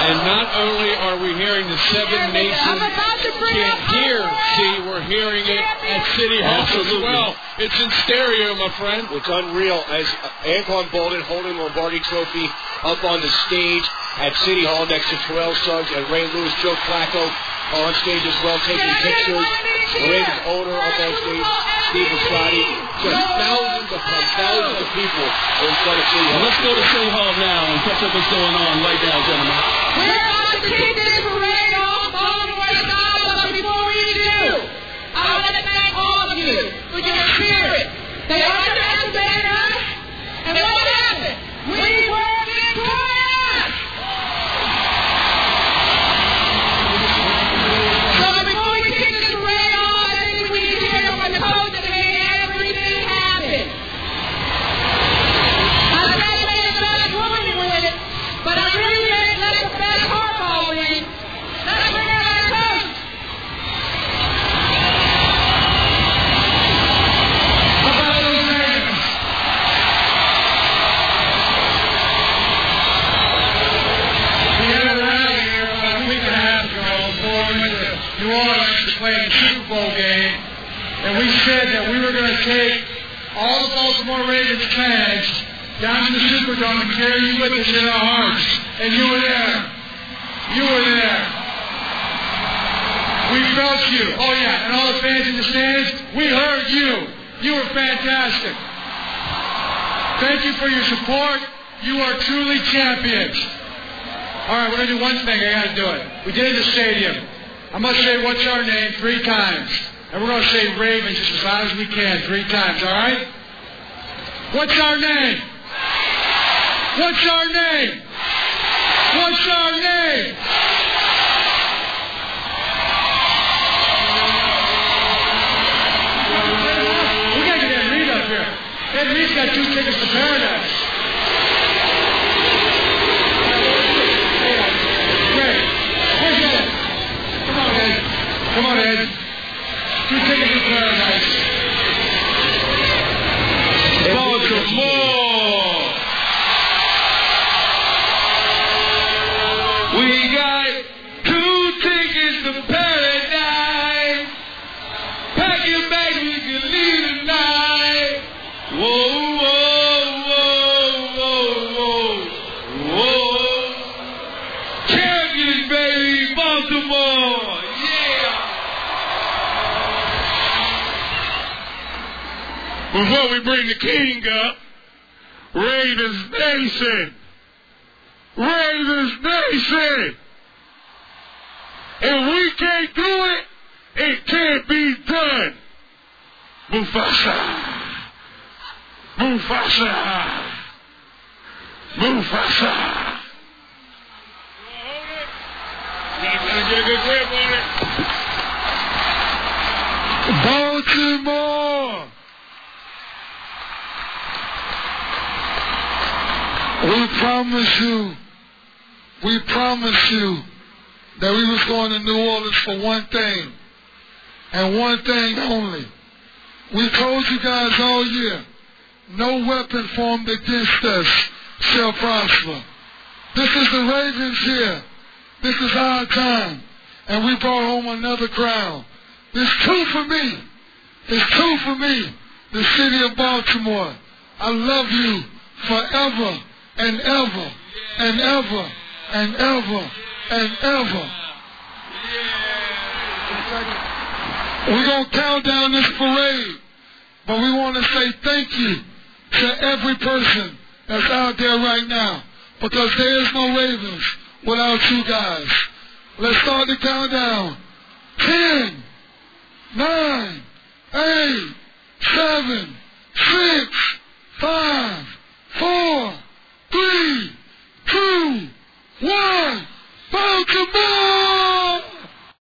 And not only are we hearing the Seven Nations chant here, see, we're hearing it at City Hall as well. It's in stereo, my friend. It's unreal as Anquan Boldin holding the Lombardi Trophy up on the stage at City Hall next to Terrell Suggs and Ray Lewis. Joe Flacco on stage as well, taking pictures. The Ravens owner up on stage, Steve Bisciotti. Just thousands upon thousands of people in front of City Hall. Let's go to City Hall now and catch up what's going on right now, gentlemen. We're about to kick this parade off Baltimore style, but before we do, I want to thank all of you for your spirit. They underestimated us, and what happened? We were victorious! So before we kick this parade off, I think we need to hear from the coach that made everything happen. I said may the best woman win it, but I really didn't let the best hardball win. Let's bring out our coach. How about those Ravens? We had a rally here about a week and a half ago before we went to New Orleans to play the Super Bowl game, and we said that we were going to take all the Baltimore Ravens fans down to the Superdome and carry you with us in our hearts. And you were there. You were there. We felt you. Oh, yeah. And all the fans in the stands, we heard you. You were fantastic. Thank you for your support. You are truly champions. All right, we're going to do one thing. I got to do it. We did it in the stadium. I'm going to say, what's our name 3 times. And we're going to say Ravens just as loud as we can 3 times, all right? What's our name? What's our name? What's our name? We got to get Ed Reed up here. Ed Reed's got 2 tickets to paradise. Great. Where's Ed? Come on, Ed. Come on, Ed. 2 tickets to paradise. Baltimore! We got 2 tickets to paradise. Pack your bags, we can leave tonight. Whoa, whoa, whoa, whoa, whoa, whoa. Champions, baby, Baltimore! Yeah! Before we bring the king up, Ravens Nation! Ravens Nation! If we can't do it, it can't be done. Mufasa! Mufasa! Mufasa! Get a good grip on it. Baltimore! We promised you that we was going to New Orleans for one thing, and one thing only. We told you guys all year, no weapon formed against us shall prosper. This is the Ravens here. This is our time, and we brought home another crown. There's 2 for me. There's 2 for me, the city of Baltimore. I love you forever and ever and ever and ever and ever. We're going to count down this parade, but we want to say thank you to every person that's out there right now, because there is no Ravens without you guys. Let's start the countdown. 10, 9, 8, 7, 6,